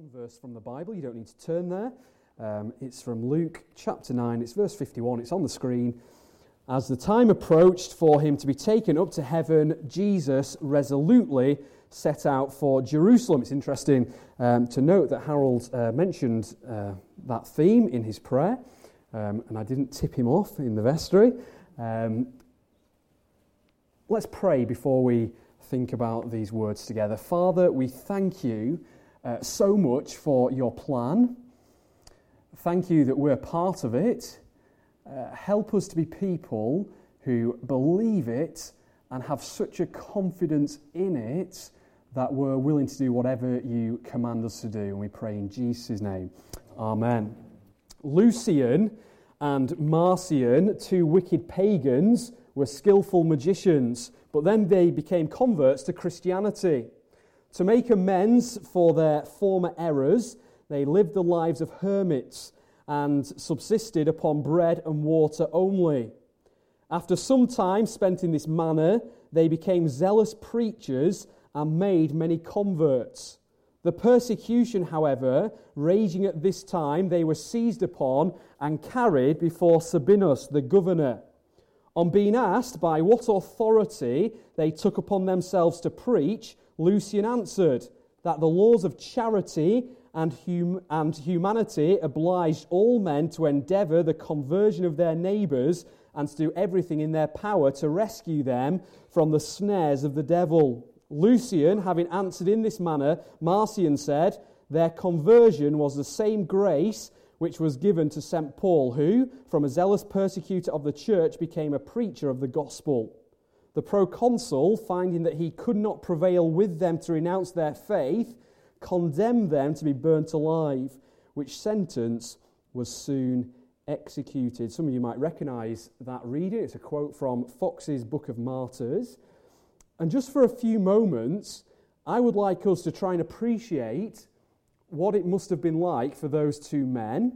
verse from the Bible. You don't need to turn there. It's from Luke chapter 9. It's verse 51. It's on the screen. As the time approached for him to be taken up to heaven, Jesus resolutely set out for Jerusalem. It's interesting to note that Harold mentioned that theme in his prayer, and I didn't tip him off in the vestry. Let's pray before we think about these words together. Father, we thank you so much for your plan. Thank you that we're part of it. Help us to be people who believe it and have such a confidence in it that we're willing to do whatever you command us to do. And we pray in Jesus' name. Amen. Lucian and Marcion, two wicked pagans, were skillful magicians, but then they became converts to Christianity. To make amends for their former errors, they lived the lives of hermits and subsisted upon bread and water only. After some time spent in this manner, they became zealous preachers and made many converts. The persecution, however, raging at this time, they were seized upon and carried before Sabinus, the governor. On being asked by what authority they took upon themselves to preach, Lucian answered that the laws of charity and humanity obliged all men to endeavour the conversion of their neighbours and to do everything in their power to rescue them from the snares of the devil. Lucian, having answered in this manner, Marcion said, their conversion was the same grace which was given to St. Paul, who, from a zealous persecutor of the church, became a preacher of the gospel. The proconsul, finding that he could not prevail with them to renounce their faith, condemned them to be burnt alive, which sentence was soon executed. Some of you might recognise that reading. It's a quote from Fox's Book of Martyrs. And just for a few moments, I would like us to try and appreciate what it must have been like for those two men.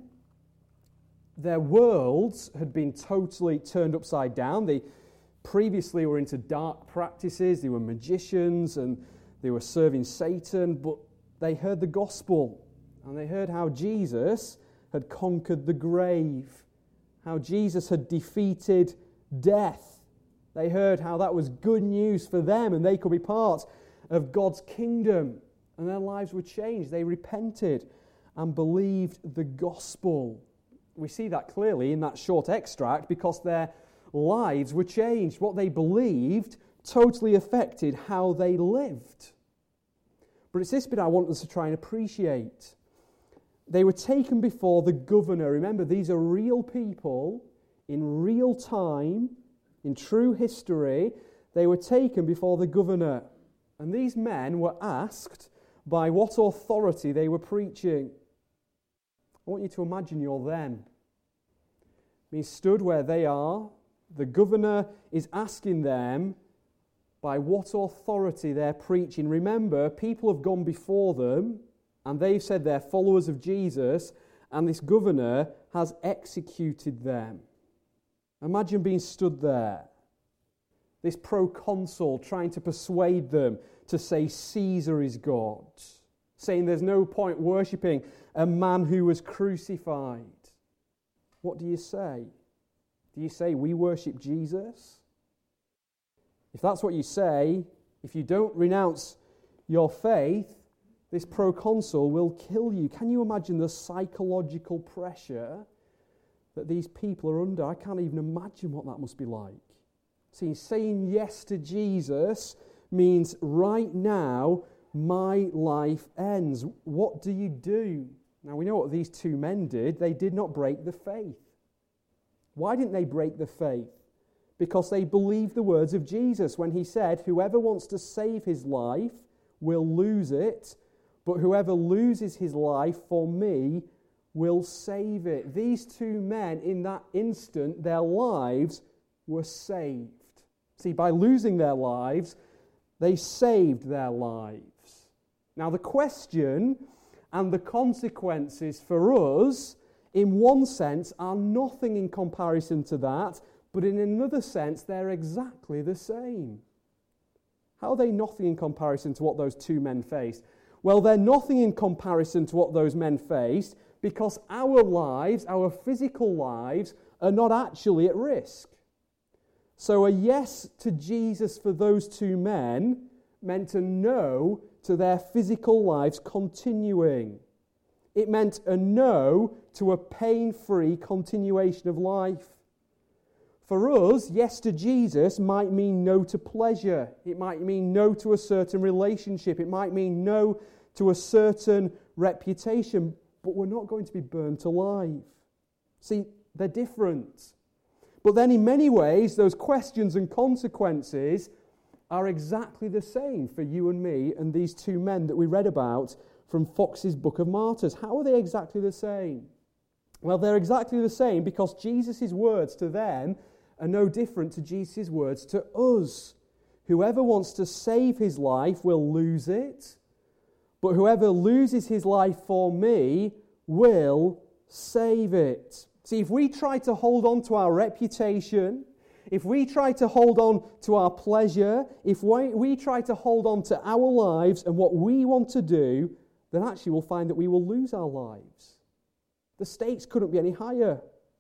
Their worlds had been totally turned upside down. They previously were into dark practices. They were magicians and they were serving Satan, but they heard the gospel and they heard how Jesus had conquered the grave, how Jesus had defeated death. They heard how that was good news for them and they could be part of God's kingdom. And their lives were changed. They repented and believed the gospel. We see that clearly in that short extract because their lives were changed. What they believed totally affected how they lived. But it's this bit I want us to try and appreciate. They were taken before the governor. Remember, these are real people in real time, in true history. They were taken before the governor. And these men were asked by what authority they were preaching. I want you to imagine you're them. Being stood where they are, the governor is asking them by what authority they're preaching. Remember, people have gone before them and they've said they're followers of Jesus, and this governor has executed them. Imagine being stood there. This proconsul trying to persuade them to say Caesar is God, saying there's no point worshipping a man who was crucified. What do you say? Do you say we worship Jesus? If that's what you say, if you don't renounce your faith, this proconsul will kill you. Can you imagine the psychological pressure that these people are under? I can't even imagine what that must be like. See, saying yes to Jesus means right now my life ends. What do you do? Now we know what these two men did. They did not break the faith. Why didn't they break the faith? Because they believed the words of Jesus when he said, whoever wants to save his life will lose it, but whoever loses his life for me will save it. These two men, in that instant, their lives were saved. See, by losing their lives, they saved their lives. Now, the question and the consequences for us, in one sense, are nothing in comparison to that, but in another sense, they're exactly the same. How are they nothing in comparison to what those two men faced? Well, they're nothing in comparison to what those men faced, because our lives, our physical lives, are not actually at risk. So a yes to Jesus for those two men meant a no to their physical lives continuing. It meant a no to a pain-free continuation of life. For us, yes to Jesus might mean no to pleasure. It might mean no to a certain relationship. It might mean no to a certain reputation. But we're not going to be burnt alive. See, they're different. But then in many ways, those questions and consequences are exactly the same for you and me and these two men that we read about from Fox's Book of Martyrs. How are they exactly the same? Well, they're exactly the same because Jesus' words to them are no different to Jesus' words to us. Whoever wants to save his life will lose it, but whoever loses his life for me will save it. See, if we try to hold on to our reputation, if we try to hold on to our pleasure, if we try to hold on to our lives and what we want to do, then actually we'll find that we will lose our lives. The stakes couldn't be any higher.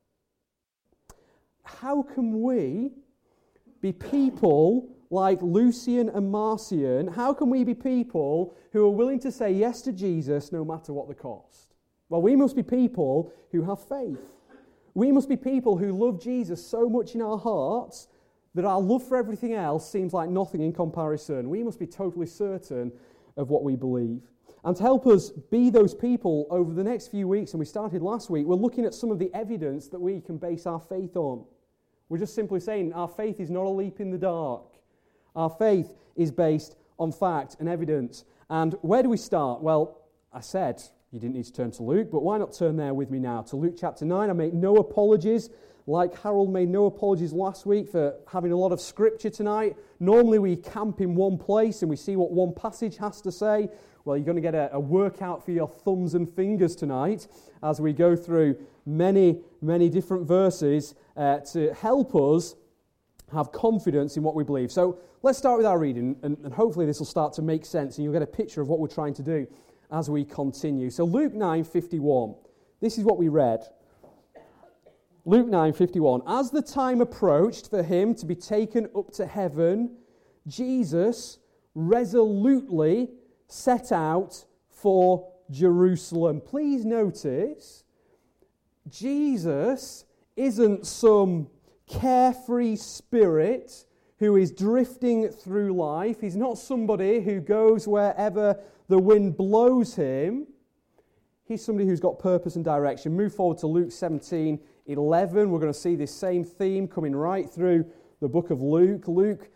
How can we be people like Lucian and Marcion? How can we be people who are willing to say yes to Jesus no matter what the cost? Well, we must be people who have faith. We must be people who love Jesus so much in our hearts that our love for everything else seems like nothing in comparison. We must be totally certain of what we believe. And to help us be those people over the next few weeks, and we started last week, we're looking at some of the evidence that we can base our faith on. We're just simply saying our faith is not a leap in the dark. Our faith is based on fact and evidence. And where do we start? Well, I said you didn't need to turn to Luke, but why not turn there with me now to Luke chapter 9. I make no apologies, like Harold made no apologies last week for having a lot of scripture tonight. Normally we camp in one place and we see what one passage has to say. Well, you're going to get a workout for your thumbs and fingers tonight as we go through many, many different verses to help us have confidence in what we believe. So let's start with our reading, and hopefully this will start to make sense and you'll get a picture of what we're trying to do as we continue. So Luke 9:51, this is what we read. Luke 9:51, as the time approached for him to be taken up to heaven, Jesus resolutely set out for Jerusalem. Please notice, Jesus isn't some carefree spirit who is drifting through life. He's not somebody who goes wherever the wind blows him. He's somebody who's got purpose and direction. Move forward to Luke 17:11. We're going to see this same theme coming right through the book of Luke. Luke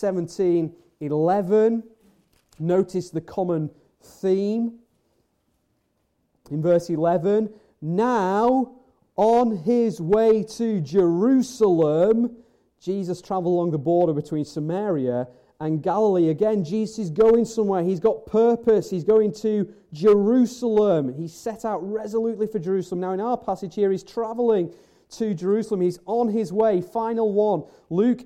17:11. Notice the common theme. In verse 11, now on his way to Jerusalem, Jesus traveled along the border between Samaria and Galilee. Again, Jesus is going somewhere. He's got purpose. He's going to Jerusalem. He set out resolutely for Jerusalem. Now, in our passage here, he's traveling to Jerusalem. He's on his way. Final one, Luke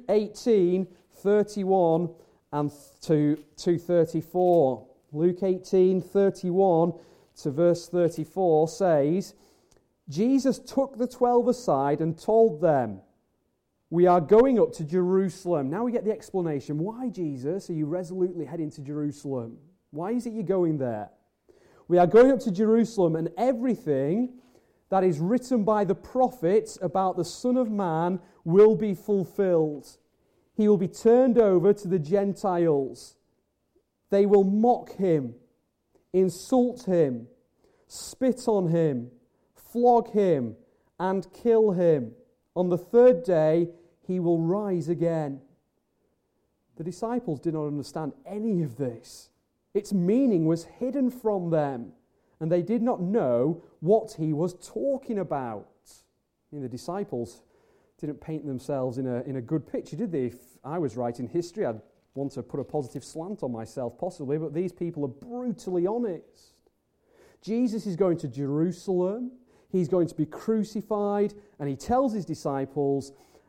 18:31 and to 34. Luke 18:31 to verse 34 says, Jesus took the 12 aside and told them, we are going up to Jerusalem. Now we get the explanation. Why, Jesus, are you resolutely heading to Jerusalem? Why is it you're going there? We are going up to Jerusalem, and everything that is written by the prophets about the Son of Man will be fulfilled. He will be turned over to the Gentiles. They will mock him, insult him, spit on him, flog him, and kill him. On the third day, he will rise again. The disciples did not understand any of this. Its meaning was hidden from them, and they did not know what he was talking about. The disciples didn't paint themselves in a good picture, did they? If I was writing history, I'd want to put a positive slant on myself, possibly, but these people are brutally honest. Jesus is going to Jerusalem. He's going to be crucified, and he tells his disciples,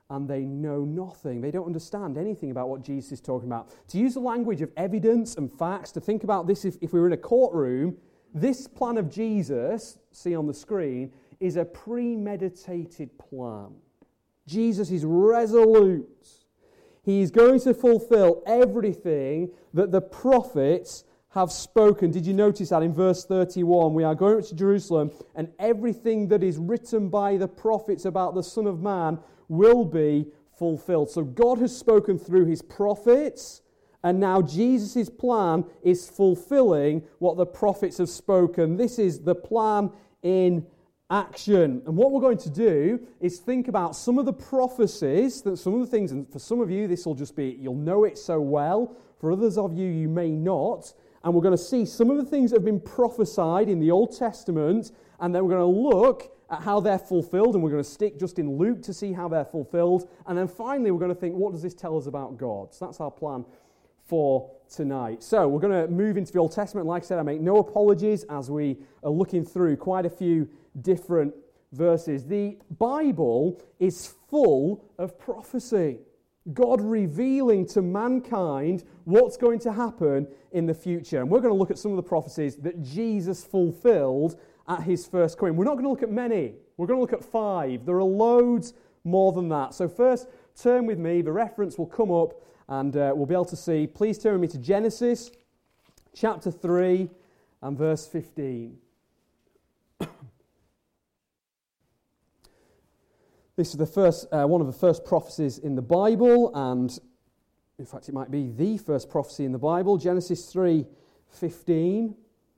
and they know nothing. They don't understand anything about what Jesus is talking about. To use the language of evidence and facts, to think about this if we were in a courtroom, this plan of Jesus, see on the screen, is a premeditated plan. Jesus is resolute. He is going to fulfill everything that the prophets have spoken. Did you notice that in verse 31? We are going up to Jerusalem, and everything that is written by the prophets about the Son of Man will be fulfilled. So God has spoken through his prophets, and now Jesus' plan is fulfilling what the prophets have spoken. This is the plan in action. And what we're going to do is think about some of the prophecies, some of the things, and for some of you this will just be, you'll know it so well. For others of you, you may not. And we're going to see some of the things that have been prophesied in the Old Testament, and then we're going to look at how they're fulfilled, and we're going to stick just in Luke to see how they're fulfilled. And then finally, we're going to think, what does this tell us about God? So that's our plan for tonight. So we're going to move into the Old Testament. Like I said, I make no apologies as we are looking through quite a few different verses. The Bible is full of prophecy. God revealing to mankind what's going to happen in the future. And we're going to look at some of the prophecies that Jesus fulfilled at his first coming. We're not going to look at many. We're going to look at 5. There are loads more than that. So first, turn with me. The reference will come up and we'll be able to see. Please turn with me to Genesis chapter 3 and verse 15. This is the first, one of the first prophecies in the Bible, and in fact it might be the first prophecy in the Bible, Genesis 3:15.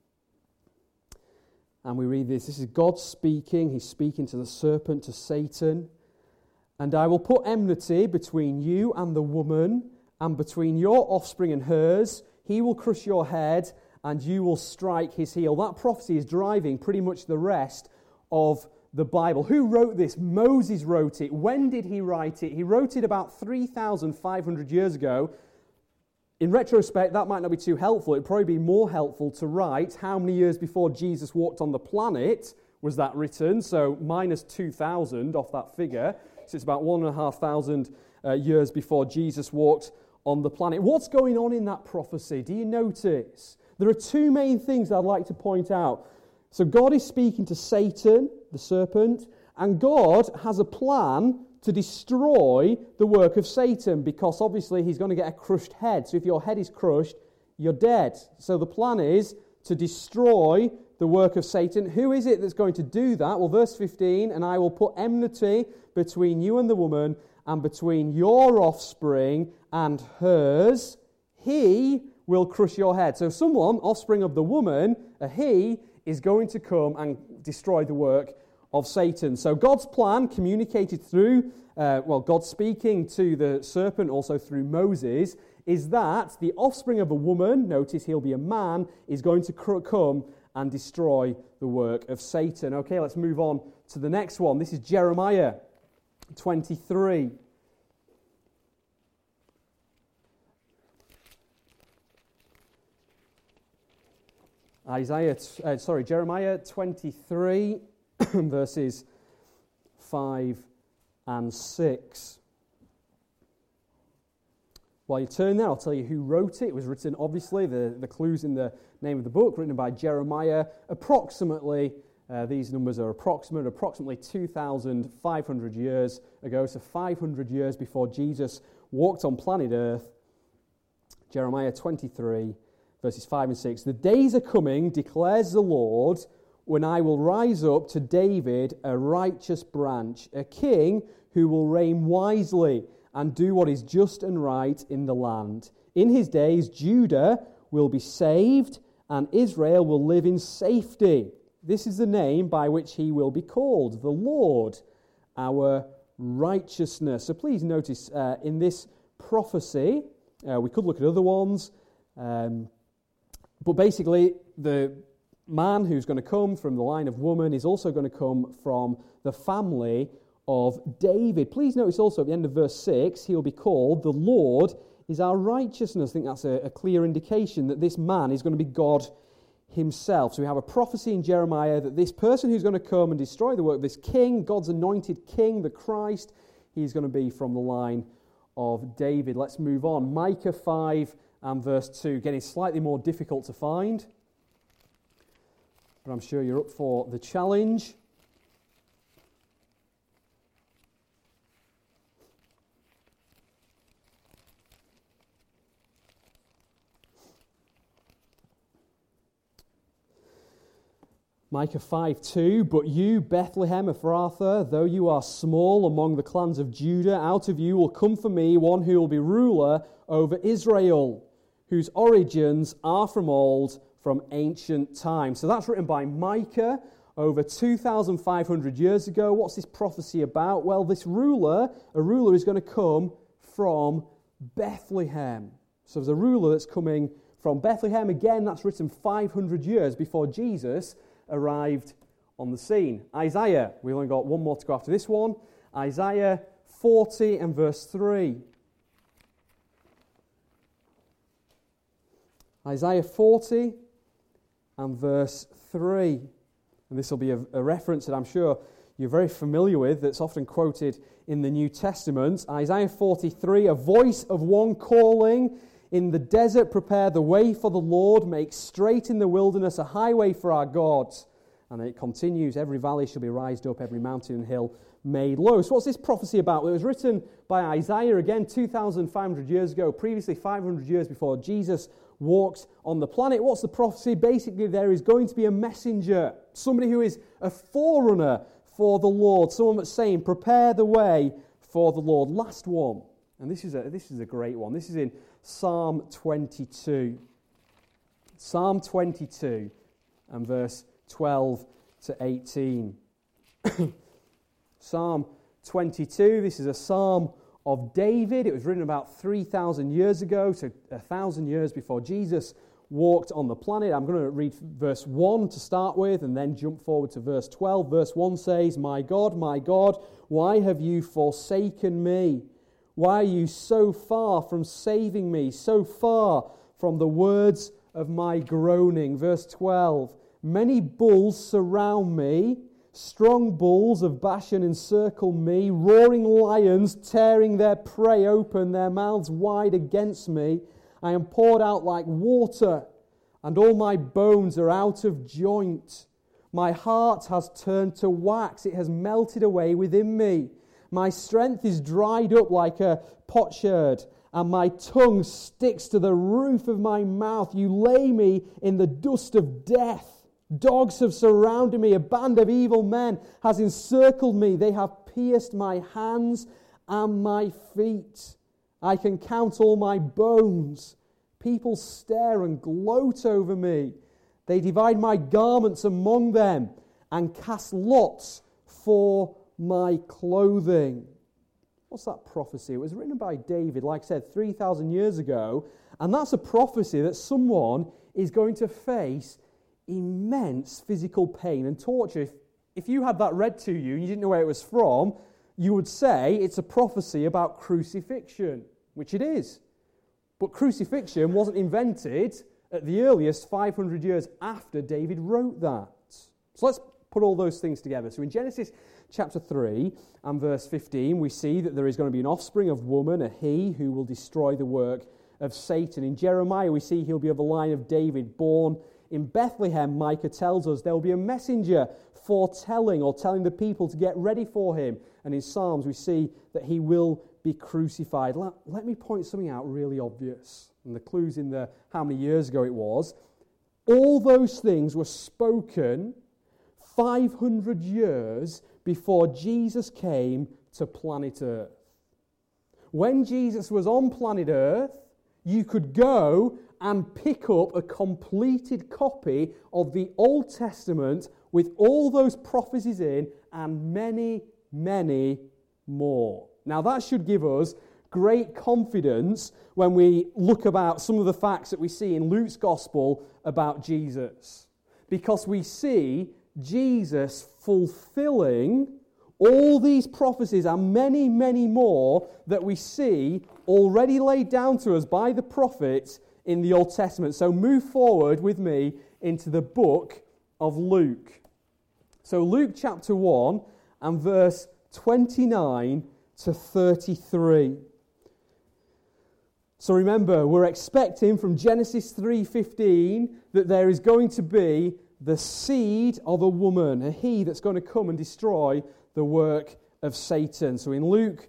And we read this. This is God speaking. He's speaking to the serpent, to Satan. And I will put enmity between you and the woman, and between your offspring and hers. He will crush your head, and you will strike his heel. That prophecy is driving pretty much the rest of the Bible. Who wrote this? Moses wrote it. When did he write it? He wrote it about 3,500 years ago. In retrospect, that might not be too helpful. It'd probably be more helpful to write how many years before Jesus walked on the planet was that written. So minus 2,000 off that figure. So it's about 1,500 years before Jesus walked on the planet. What's going on in that prophecy? Do you notice? There are 2 main things I'd like to point out. So God is speaking to Satan, the serpent, and God has a plan to destroy the work of Satan, because obviously he's going to get a crushed head. So if your head is crushed, you're dead. So the plan is to destroy the work of Satan. Who is it that's going to do that? Well, verse 15, and I will put enmity between you and the woman, and between your offspring and hers. He will crush your head. So someone, offspring of the woman, he, is going to come and destroy the work of Satan. So God's plan, communicated through, God speaking to the serpent, also through Moses, is that the offspring of a woman, notice he'll be a man, is going to come and destroy the work of Satan. Okay, let's move on to the next one. This is Jeremiah 23. Jeremiah 23, verses 5 and 6. While you turn there, I'll tell you who wrote it. It was written, obviously, the clue's in the name of the book, written by Jeremiah. Approximately, these numbers are approximately 2,500 years ago, so 500 years before Jesus walked on planet Earth. Jeremiah 23, verses 5 and 6. The days are coming, declares the Lord, when I will rise up to David a righteous branch, a king who will reign wisely and do what is just and right in the land. In his days, Judah will be saved, and Israel will live in safety. This is the name by which he will be called, the Lord, our righteousness. So please notice in this prophecy, we could look at other ones, but basically the man who's going to come from the line of woman is also going to come from the family of David. Please notice also at the end of verse 6, he'll be called, the Lord is our righteousness. I think that's a clear indication that this man is going to be God himself. So we have a prophecy in Jeremiah that this person who's going to come and destroy the work, this king, God's anointed king, the Christ, he's going to be from the line of David. Let's move on. Micah 5 and verse 2, getting slightly more difficult to find, but I'm sure you're up for the challenge. Micah 5:2, but you, Bethlehem Ephrathah, though you are small among the clans of Judah, out of you will come for me one who will be ruler over Israel, whose origins are from old, from ancient times. So that's written by Micah over 2,500 years ago. What's this prophecy about? Well, a ruler is going to come from Bethlehem. So there's a ruler that's coming from Bethlehem. Again, that's written 500 years before Jesus arrived on the scene. Isaiah, we've only got one more to go after this one. Isaiah 40 and verse 3. Isaiah 40 and verse 3. And this will be a reference that I'm sure you're very familiar with, that's often quoted in the New Testament. Isaiah 43, a voice of one calling, in the desert prepare the way for the Lord, make straight in the wilderness a highway for our God. And then it continues, every valley shall be raised up, every mountain and hill made low. So what's this prophecy about? Well, it was written by Isaiah, again, 2,500 years ago, previously 500 years before Jesus walked on the planet. What's the prophecy? Basically, there is going to be a messenger, somebody who is a forerunner for the Lord, someone that's saying, prepare the way for the Lord. Last one, and this is a great one. This is in Psalm 22. Psalm 22 and verse 12 to 18. Psalm 22, this is a psalm of David. It was written about 3,000 years ago, so 1,000 years before Jesus walked on the planet. I'm going to read verse 1 to start with and then jump forward to verse 12. Verse 1 says, my God, why have you forsaken me? Why are you so far from saving me, so far from the words of my groaning? Verse 12, many bulls surround me, strong bulls of Bashan encircle me, roaring lions tearing their prey open, their mouths wide against me. I am poured out like water, and all my bones are out of joint. My heart has turned to wax, it has melted away within me. My strength is dried up like a potsherd, and my tongue sticks to the roof of my mouth. You lay me in the dust of death. Dogs have surrounded me. A band of evil men has encircled me. They have pierced my hands and my feet. I can count all my bones. People stare and gloat over me. They divide my garments among them and cast lots for my clothing. What's that prophecy? It was written by David, like I said, 3,000 years ago. And that's a prophecy that someone is going to face immense physical pain and torture. If you had that read to you and you didn't know where it was from, you would say it's a prophecy about crucifixion, which it is. But crucifixion wasn't invented at the earliest 500 years after David wrote that. So let's put all those things together. So in Genesis chapter 3 and verse 15, we see that there is going to be an offspring of woman, a he, who will destroy the work of Satan. In Jeremiah, we see he'll be of the line of David, born in Bethlehem. Micah tells us there will be a messenger foretelling or telling the people to get ready for him. And in Psalms, we see that he will be crucified. Let me point something out really obvious. And the clue's in the how many years ago it was. All those things were spoken 500 years before Jesus came to planet Earth. When Jesus was on planet Earth, you could go and pick up a completed copy of the Old Testament with all those prophecies in and many, many more. Now that should give us great confidence when we look about some of the facts that we see in Luke's Gospel about Jesus. Because we see Jesus fulfilling all these prophecies and many, many more that we see already laid down to us by the prophets in the Old Testament. So move forward with me into the book of Luke. So Luke chapter 1 and verse 29 to 33. So remember, we're expecting from Genesis 3:15 that there is going to be the seed of a woman, a he that's going to come and destroy the work of Satan. So in Luke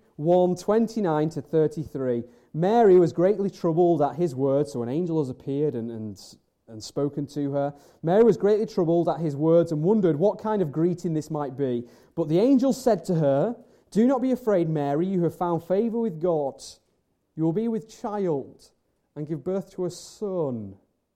1:29 to 33, Mary was greatly troubled at his words. So an angel has appeared and spoken to her. Mary was greatly troubled at his words and wondered what kind of greeting this might be. But the angel said to her, "Do not be afraid, Mary, you have found favor with God. You will be with child and give birth to a son,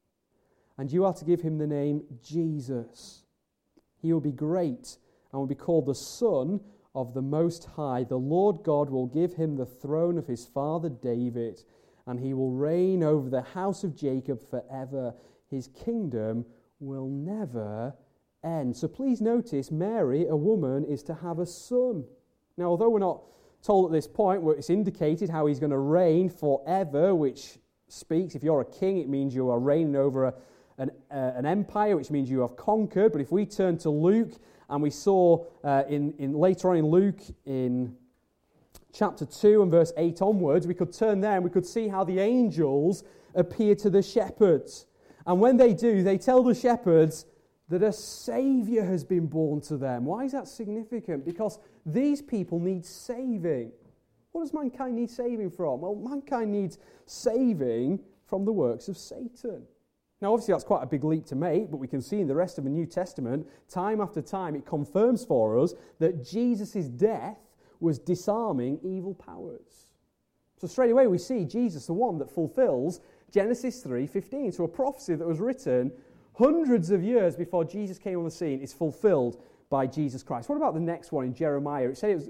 and you are to give him the name Jesus. He will be great and will be called the Son of the Most High. The Lord God will give him the throne of his father David, and he will reign over the house of Jacob forever. His kingdom will never end." So please notice, Mary, a woman, is to have a son. Now, although we're not told at this point where it's indicated how he's going to reign forever, which speaks, if you're a king, it means you are reigning over an empire, which means you have conquered. But if we turn to Luke, and we saw later on in Luke, in chapter 2 and verse 8 onwards, we could turn there and we could see how the angels appear to the shepherds. And when they do, they tell the shepherds that a Saviour has been born to them. Why is that significant? Because these people need saving. What does mankind need saving from? Well, mankind needs saving from the works of Satan. Now, obviously, that's quite a big leap to make, but we can see in the rest of the New Testament, time after time, it confirms for us that Jesus' death was disarming evil powers. So straight away, we see Jesus, the one that fulfills Genesis 3:15. So a prophecy that was written hundreds of years before Jesus came on the scene is fulfilled by Jesus Christ. What about the next one in Jeremiah? It said it was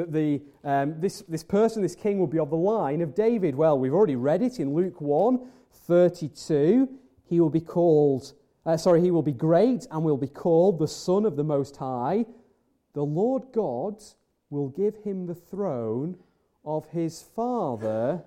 that this person, this king, will be of the line of David. Well, we've already read it in Luke 1:32. He will be great and will be called the Son of the Most High. The Lord God will give him the throne of his father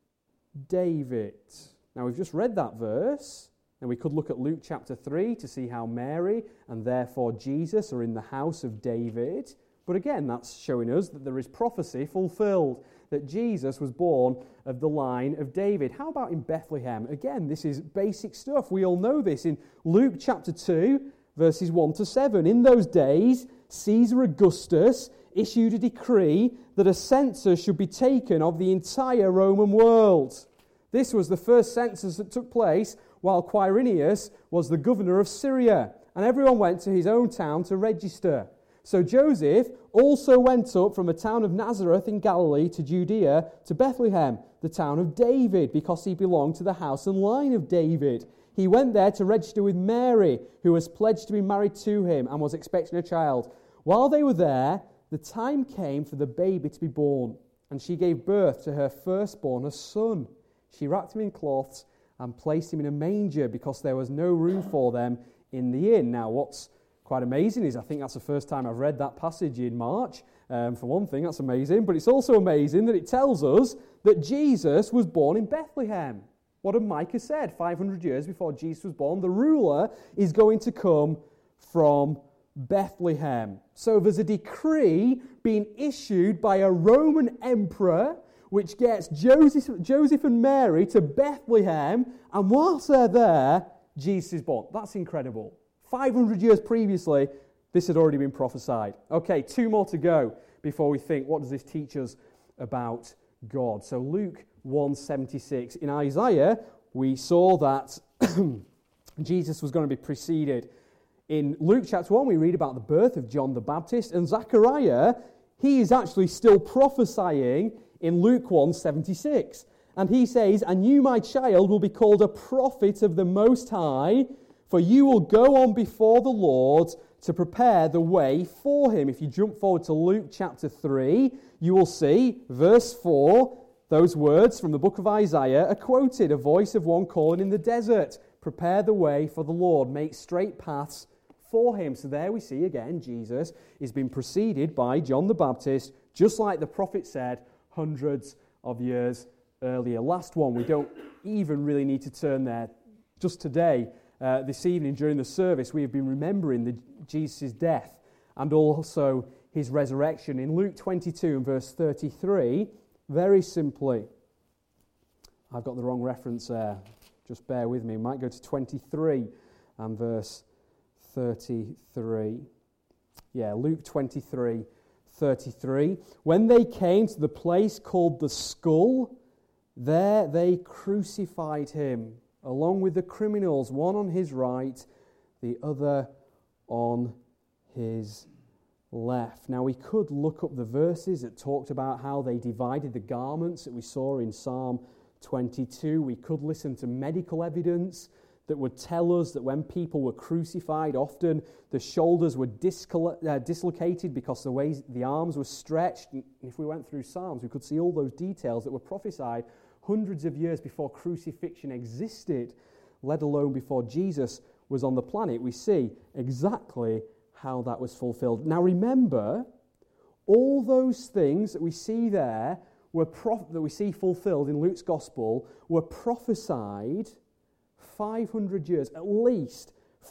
David. Now, we've just read that verse, and we could look at Luke chapter 3 to see how Mary and therefore Jesus are in the house of David. But again, that's showing us that there is prophecy fulfilled, that Jesus was born of the line of David. How about in Bethlehem? Again, this is basic stuff. We all know this. In Luke chapter 2, verses 1 to 7, in those days, Caesar Augustus issued a decree that a census should be taken of the entire Roman world. This was the first census that took place while Quirinius was the governor of Syria, and everyone went to his own town to register. So Joseph also went up from the town of Nazareth in Galilee to Judea to Bethlehem, the town of David, because he belonged to the house and line of David. He went there to register with Mary, who was pledged to be married to him and was expecting a child. While they were there, the time came for the baby to be born, and she gave birth to her firstborn, a son. She wrapped him in cloths and placed him in a manger because there was no room for them in the inn. Now, what's quite amazing is I think that's the first time I've read that passage in March. For one thing, that's amazing. But it's also amazing that it tells us that Jesus was born in Bethlehem. What had Micah said 500 years before Jesus was born? The ruler is going to come from Bethlehem. So there's a decree being issued by a Roman emperor which gets Joseph and Mary to Bethlehem. And whilst they're there, Jesus is born. That's incredible. 500 years previously, this had already been prophesied. Okay, 2 more to go before we think, what does this teach us about God? So Luke 1:76. In Isaiah, we saw that Jesus was going to be preceded. In Luke chapter 1, we read about the birth of John the Baptist, and Zechariah, he is actually still prophesying in Luke 1:76. And he says, "And you, my child, will be called a prophet of the Most High, for you will go on before the Lord to prepare the way for him." If you jump forward to Luke chapter 3, you will see, verse 4, those words from the book of Isaiah are quoted, "A voice of one calling in the desert, prepare the way for the Lord, make straight paths for him." So there we see again, Jesus is being preceded by John the Baptist, just like the prophet said hundreds of years earlier. Last one, we don't even really need to turn there. Just today, this evening during the service, we have been remembering Jesus' death and also his resurrection. In Luke 22 and verse 33, very simply, I've got the wrong reference there, just bear with me, might go to 23 and verse 33. Yeah, Luke 23, 33. When they came to the place called the Skull, there they crucified him, along with the criminals, one on his right, the other on his left. Now we could look up the verses that talked about how they divided the garments that we saw in Psalm 22. We could listen to medical evidence that would tell us that when people were crucified, often the shoulders were dislocated because the way the arms were stretched. And if we went through Psalms, we could see all those details that were prophesied hundreds of years before crucifixion existed, let alone before Jesus was on the planet. We see exactly how that was fulfilled. Now remember, all those things that we see there, that we see fulfilled in Luke's Gospel, were prophesied 500 years, at least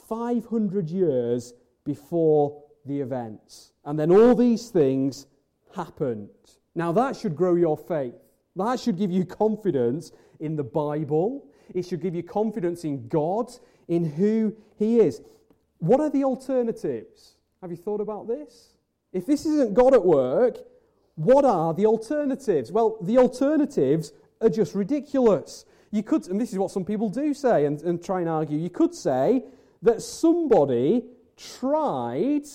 500 years before the events. And then all these things happened. Now that should grow your faith. That should give you confidence in the Bible. It should give you confidence in God, in who He is. What are the alternatives? Have you thought about this? If this isn't God at work, what are the alternatives? Well, the alternatives are just ridiculous. You could, and this is what some people do say and try and argue, you could say that somebody tried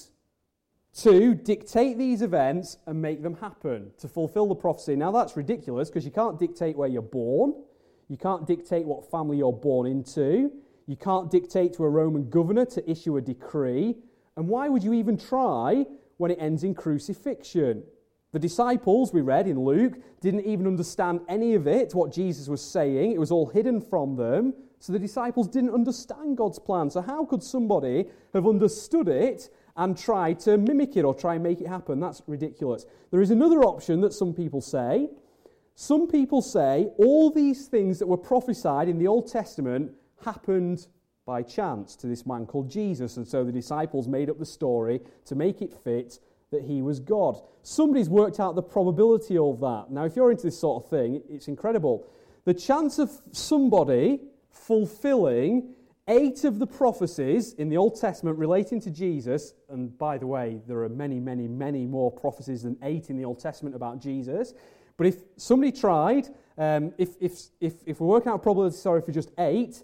to dictate these events and make them happen, to fulfill the prophecy. Now that's ridiculous because you can't dictate where you're born. You can't dictate what family you're born into. You can't dictate to a Roman governor to issue a decree. And why would you even try when it ends in crucifixion? The disciples, we read in Luke, didn't even understand any of it, what Jesus was saying. It was all hidden from them. So the disciples didn't understand God's plan. So how could somebody have understood it and try to mimic it or try and make it happen? That's ridiculous. There is another option that some people say. Some people say all these things that were prophesied in the Old Testament happened by chance to this man called Jesus. And so the disciples made up the story to make it fit that he was God. Somebody's worked out the probability of that. Now, if you're into this sort of thing, it's incredible. The chance of somebody fulfilling 8 of the prophecies in the Old Testament relating to Jesus, and by the way, there are many, many, many more prophecies than 8 in the Old Testament about Jesus. But if somebody tried, if we're working out a probability, for just 8,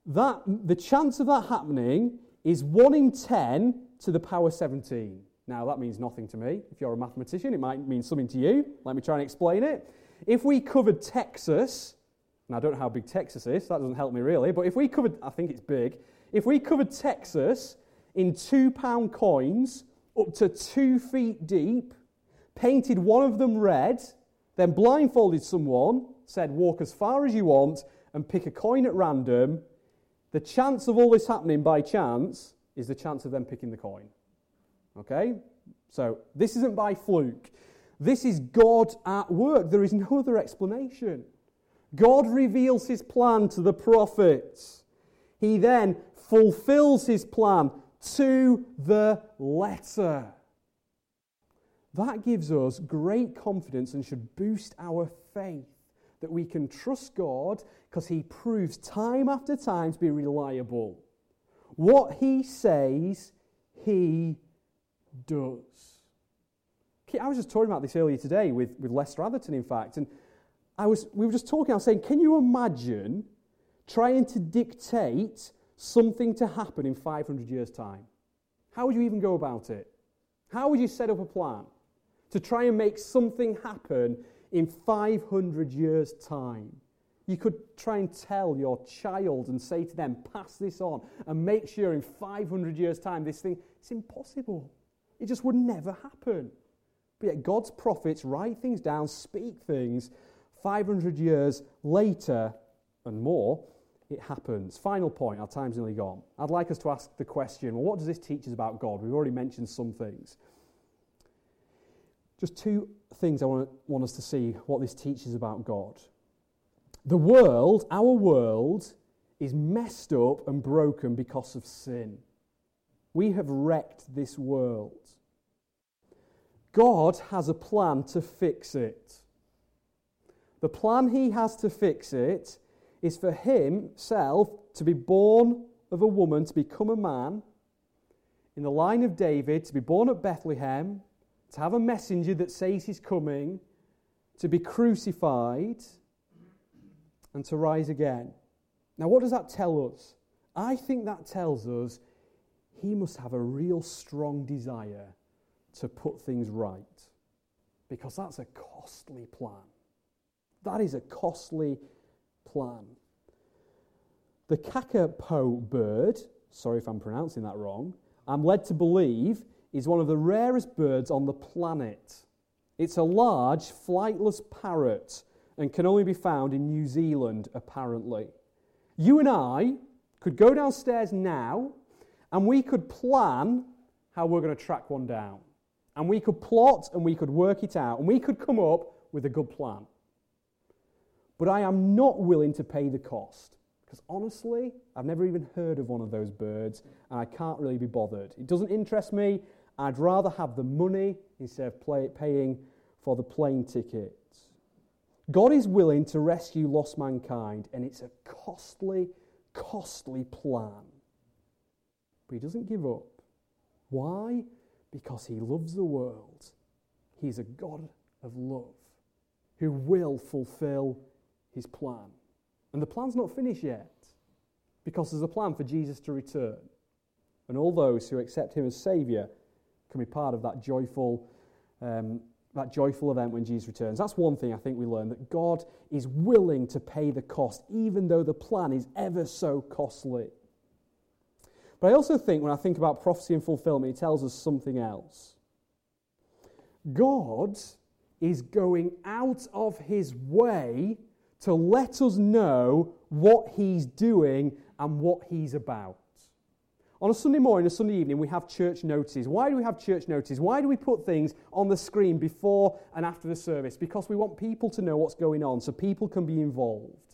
the chance of that happening is 1 in 10 to the power 17. Now, that means nothing to me. If you're a mathematician, it might mean something to you. Let me try and explain it. If we covered Texas, and I don't know how big Texas is, that doesn't help me really, but if we covered, I think it's big, if we covered Texas in £2 coins up to 2 feet deep, painted one of them red, then blindfolded someone, said walk as far as you want, and pick a coin at random, the chance of all this happening by chance is the chance of them picking the coin. Okay? So, this isn't by fluke. This is God at work. There is no other explanation. God reveals His plan to the prophets. He then fulfills His plan to the letter. That gives us great confidence and should boost our faith that we can trust God because He proves time after time to be reliable. What He says, He does. I was just talking about this earlier today with Lester Atherton, in fact, and we were just talking, I was saying, can you imagine trying to dictate something to happen in 500 years' time? How would you even go about it? How would you set up a plan to try and make something happen in 500 years' time? You could try and tell your child and say to them, pass this on and make sure in 500 years' time this thing, it's impossible. It just would never happen. But yet God's prophets write things down, speak things. 500 years later and more, it happens. Final point, our time's nearly gone. I'd like us to ask the question, well, what does this teach us about God? We've already mentioned some things. Just 2 things I want us to see what this teaches about God. The world, our world, is messed up and broken because of sin. We have wrecked this world. God has a plan to fix it. The plan he has to fix it is for himself to be born of a woman, to become a man, in the line of David, to be born at Bethlehem, to have a messenger that says he's coming, to be crucified, and to rise again. Now, what does that tell us? I think that tells us he must have a real strong desire to put things right, because that's a costly plan. That is a costly plan. The kakapo bird, sorry if I'm pronouncing that wrong, I'm led to believe is one of the rarest birds on the planet. It's a large, flightless parrot and can only be found in New Zealand, apparently. You and I could go downstairs now and we could plan how we're going to track one down. And we could plot and we could work it out and we could come up with a good plan. But I am not willing to pay the cost. Because honestly, I've never even heard of one of those birds and I can't really be bothered. It doesn't interest me. I'd rather have the money instead of paying for the plane tickets. God is willing to rescue lost mankind, and it's a costly, costly plan. But he doesn't give up. Why? Because he loves the world. He's a God of love who will fulfill his plan. And the plan's not finished yet, because there's a plan for Jesus to return. And all those who accept him as Saviour can be part of that joyful event when Jesus returns. That's one thing I think we learn, that God is willing to pay the cost, even though the plan is ever so costly. But I also think, when I think about prophecy and fulfillment, it tells us something else. God is going out of his way to let us know what he's doing and what he's about. On a Sunday morning, a Sunday evening, we have church notices. Why do we have church notices? Why do we put things on the screen before and after the service? Because we want people to know what's going on so people can be involved.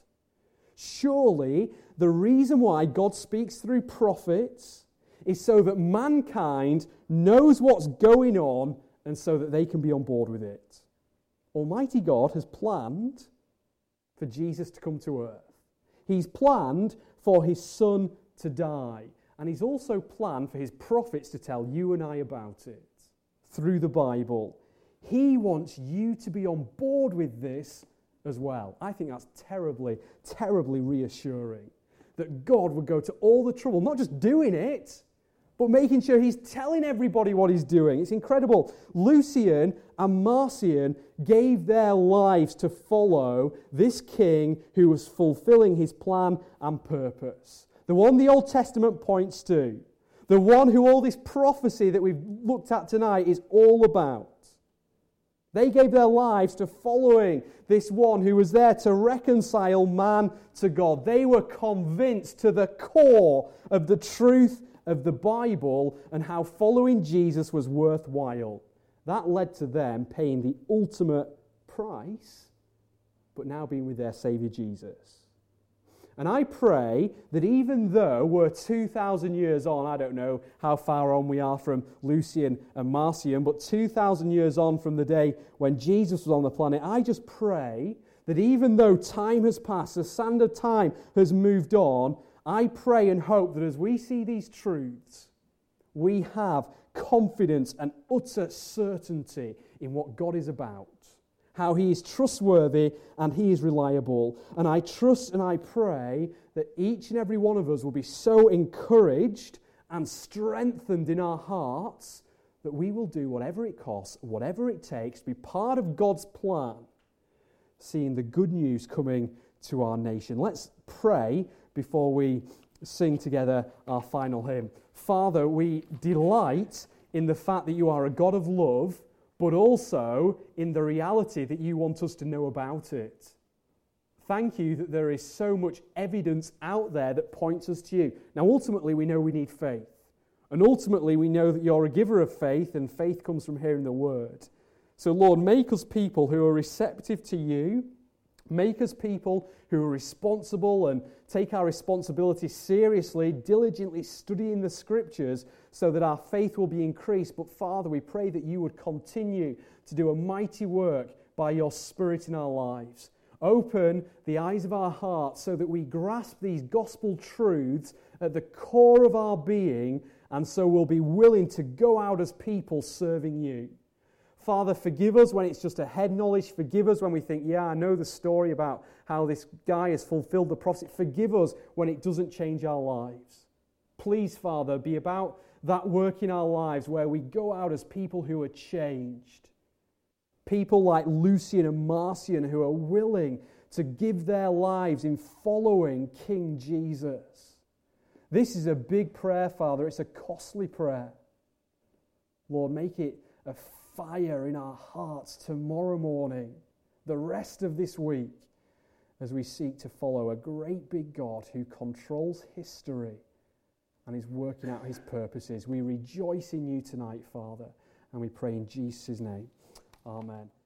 Surely, the reason why God speaks through prophets is so that mankind knows what's going on and so that they can be on board with it. Almighty God has planned for Jesus to come to earth. He's planned for his Son to die. And he's also planned for his prophets to tell you and I about it through the Bible. He wants you to be on board with this as well. I think that's terribly, terribly reassuring. That God would go to all the trouble, not just doing it, but making sure he's telling everybody what he's doing. It's incredible. Lucian and Marcion gave their lives to follow this king who was fulfilling his plan and purpose. The one the Old Testament points to. The one who all this prophecy that we've looked at tonight is all about. They gave their lives to following this one who was there to reconcile man to God. They were convinced to the core of the truth of the Bible and how following Jesus was worthwhile. That led to them paying the ultimate price, but now being with their Saviour Jesus. And I pray that even though we're 2,000 years on, I don't know how far on we are from Lucian and Marcion, but 2,000 years on from the day when Jesus was on the planet, I just pray that even though time has passed, the sand of time has moved on, I pray and hope that as we see these truths, we have confidence and utter certainty in what God is about. How he is trustworthy and he is reliable. And I trust and I pray that each and every one of us will be so encouraged and strengthened in our hearts that we will do whatever it costs, whatever it takes to be part of God's plan, seeing the good news coming to our nation. Let's pray before we sing together our final hymn. Father, we delight in the fact that you are a God of love, but also in the reality that you want us to know about it. Thank you that there is so much evidence out there that points us to you. Now, ultimately, we know we need faith. And ultimately, we know that you're a giver of faith, and faith comes from hearing the word. So, Lord, make us people who are receptive to you, Make us people who are responsible and take our responsibility seriously, diligently studying the Scriptures so that our faith will be increased. But Father, we pray that you would continue to do a mighty work by your Spirit in our lives. Open the eyes of our hearts so that we grasp these gospel truths at the core of our being, and so we'll be willing to go out as people serving you. Father, forgive us when it's just a head knowledge. Forgive us when we think, yeah, I know the story about how this guy has fulfilled the prophecy. Forgive us when it doesn't change our lives. Please, Father, be about that work in our lives where we go out as people who are changed. People like Lucian and Marcion who are willing to give their lives in following King Jesus. This is a big prayer, Father. It's a costly prayer. Lord, make it a fire in our hearts tomorrow morning, the rest of this week, as we seek to follow a great big God who controls history and is working out his purposes. We rejoice in you tonight, Father, and we pray in Jesus' name. Amen.